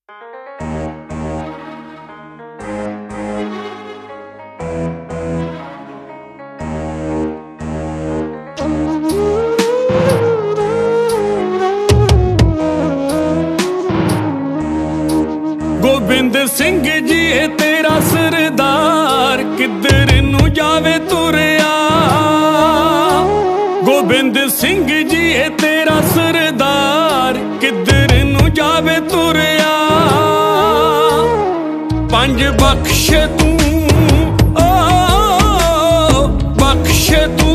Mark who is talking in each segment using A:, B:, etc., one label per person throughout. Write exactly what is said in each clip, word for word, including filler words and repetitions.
A: गोबिंद सिंह जी है तेरा सरदार, किधर नू जावे तुरया। गोबिंद सिंह जी है तेरा सरदार, किधर नू जावे तुरया। पंज बख्श तू ओ बख्श तू,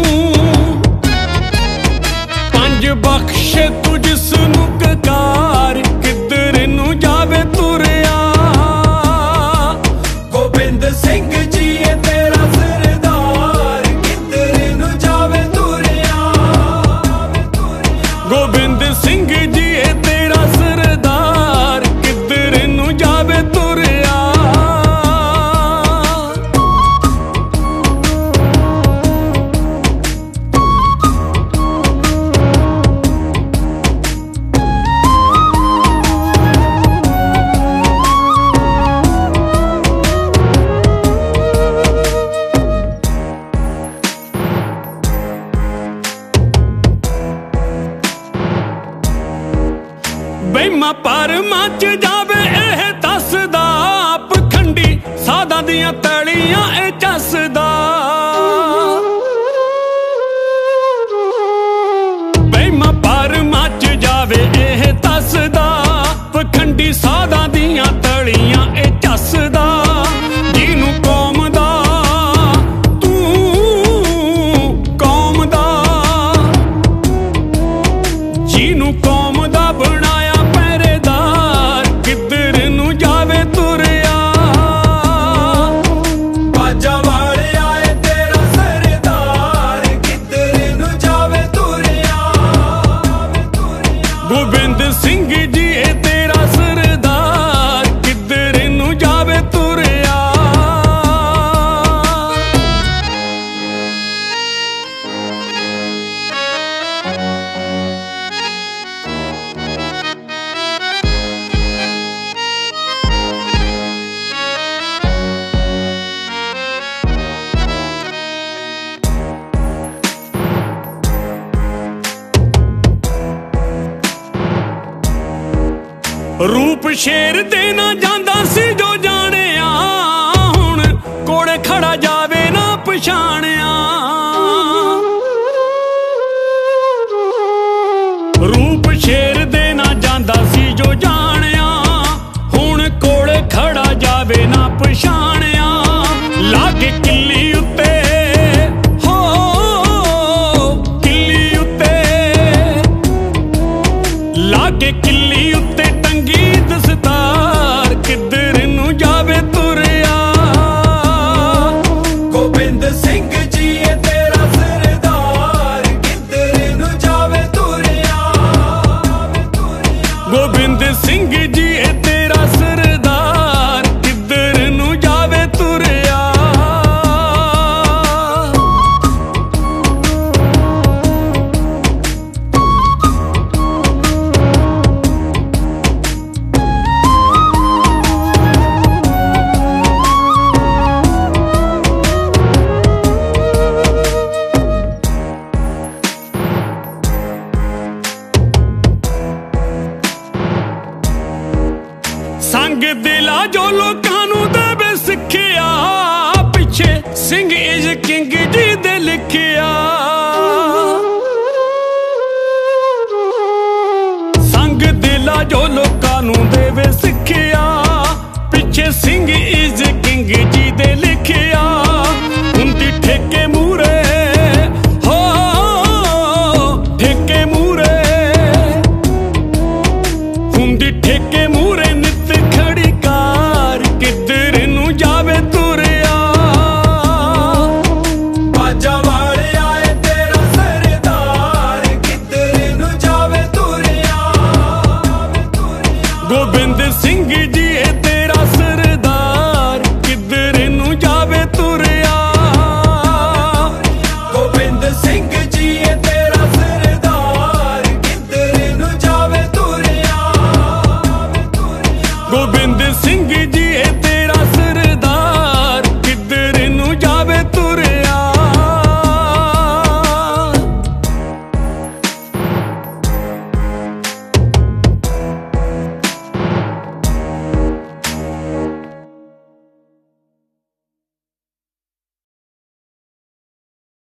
A: पंज बख्श तू जिसनू ककार, किधर नू जावे तुरया।
B: सिंह जी है तेरा सरदार, किधर नू जावे तुरया।
A: गोबिंद सिंह जी है तेरा सरदार, किधर नू जावे तुरया। बेमा पर मच जावे एह दसदा, पखंडी सादा दियां तलियां ए चसदा। बेमा पर मच जावे एह दसदा, पखंडी सादा दियां तलियां ए चसदा। जिनू कौम दा तू कौम दा, जिनू कौम दा बनाया गोबिंद सिंह जी है तेरा सरदार, किधर नू जावे तुरया। रूप शेर दे ना जांदा सी जो जानिया, हुण कोड़े खड़ा जावे ना पछाणिया। रूप शेर दे ना जांदा सी जो जानिया, हुण कोड़े खड़ा जावे ना पछाणिया। लागे किल्ली उत्ते हो किल्ली उत्ते, लागे किल्ली उत्ते दस्तार, किधर नू जावे तुरया।
B: गोबिंद सिंह जी है तेरा सरदार, किधर नू जावे तुरया।
A: गोबिंद सिंह जी है तेरा सरदार, किधर नू जावे तुरया। संग दिला जो लोकां नू देवे सिखिया, पिछे सिंह इज किंग जी दे लिखिया। संग दिला जो लोकां नू देवे सिखिया, पिछे सिंह इज किंग जी दे लिखिया। हुंदी ठेके मूरे हो ठेके मूरे, हुंदी ठेके मूरे गोबिंद सिंह जी है तेरा सरदार, किधर नू जावे तुरया।
B: गोबिंद सिंह जी है तेरा सरदार, किधर नू जावे तुरया।
A: ਗੋਬਿੰਦ ਸਿੰਘ ਜੀ